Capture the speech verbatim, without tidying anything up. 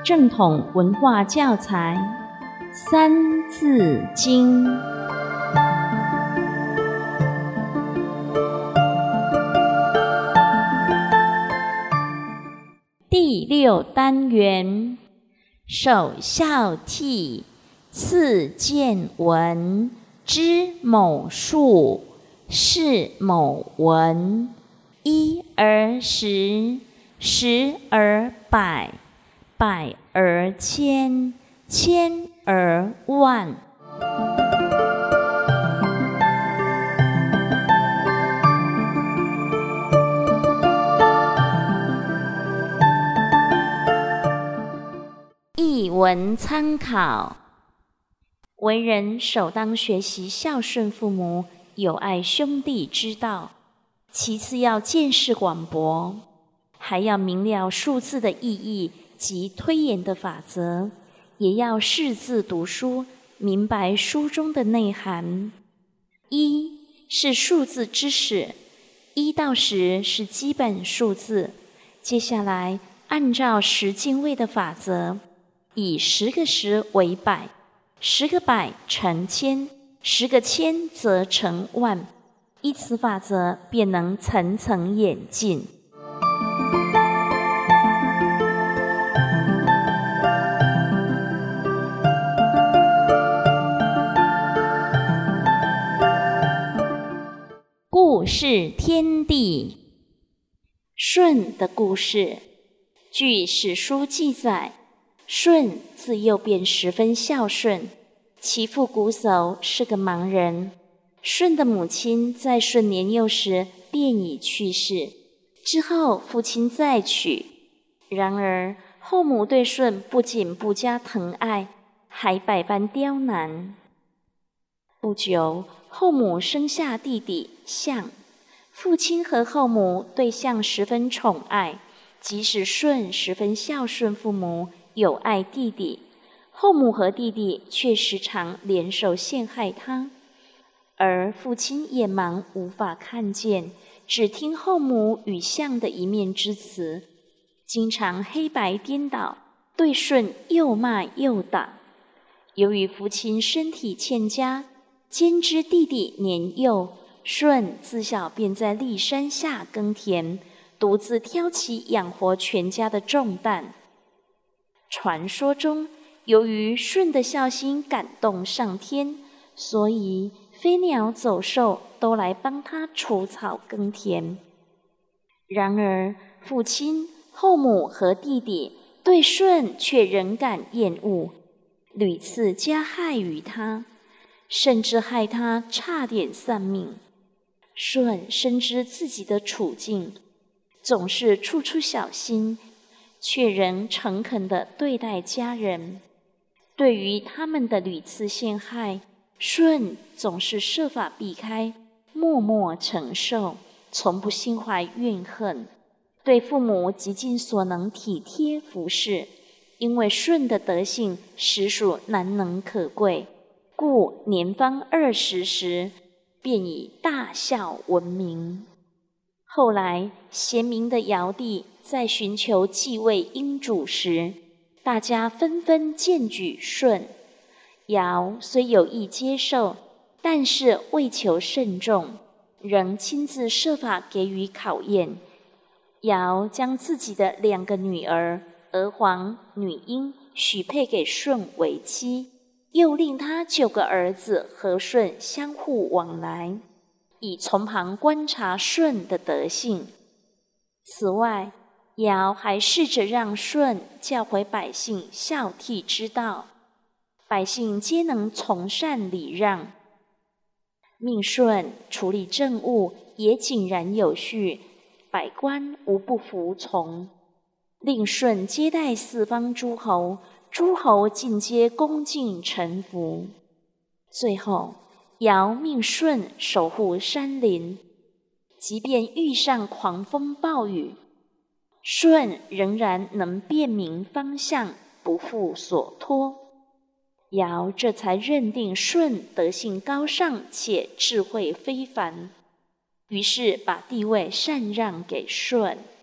正统文化教材《三字经》第六单元：首孝悌，次见闻，知某数，识某文。一而十，十而百，百而千，千而万。译文参考：为人首当学习孝顺父母、友爱兄弟之道，其次要见识广博，还要明了数字的意义及推演的法则，也要识字读书，明白书中的内涵。一是数字知识，一到十是基本数字，接下来按照十进位的法则，以十个十为百，十个百成千，十个千则成万，依此法则便能层层演进。故事天地，舜的故事。据史书记载，舜自幼便十分孝顺，其父瞽叟是个盲人。舜的母亲在舜年幼时便已去世，之后父亲再娶。然而后母对舜不仅不加疼爱，还百般刁难。不久，后母生下弟弟象，父亲和后母对象十分宠爱，即使舜十分孝顺父母，友爱弟弟，后母和弟弟却时常联手陷害他。而父亲眼盲无法看见，只听后母与象的一面之词，经常黑白颠倒，对舜又骂又打。由于父亲身体欠佳，兼之弟弟年幼，舜自小便在骊山下耕田，独自挑起养活全家的重担。传说中，由于舜的孝心感动上天，所以飞鸟走兽都来帮他除草耕田。然而父亲、后母和弟弟对舜却仍感厌恶，屡次加害于他，甚至害他差点丧命。舜深知自己的处境，总是处处小心，却仍诚恳地对待家人。对于他们的屡次陷害，舜总是设法避开，默默承受，从不心怀怨恨，对父母极尽所能体贴服侍。因为舜的德性实属难能可贵，故年方二十时，便以大孝闻名。后来贤明的尧帝在寻求继位英主时，大家纷纷荐举舜。尧虽有意接受，但是为求慎重，仍亲自设法给予考验。尧将自己的两个女儿娥皇、女英许配给舜为妻，又令他九个儿子和舜相互往来，以从旁观察舜的德性。此外，尧还试着让舜教诲百姓孝悌之道，百姓皆能从善礼让，命舜处理政务也井然有序，百官无不服从，令舜接待四方诸侯，诸侯尽皆恭敬臣服。最后，尧命舜守护山林，即便遇上狂风暴雨，舜仍然能辨明方向，不负所托。尧这才认定舜德性高尚且智慧非凡，于是把地位禅让给舜。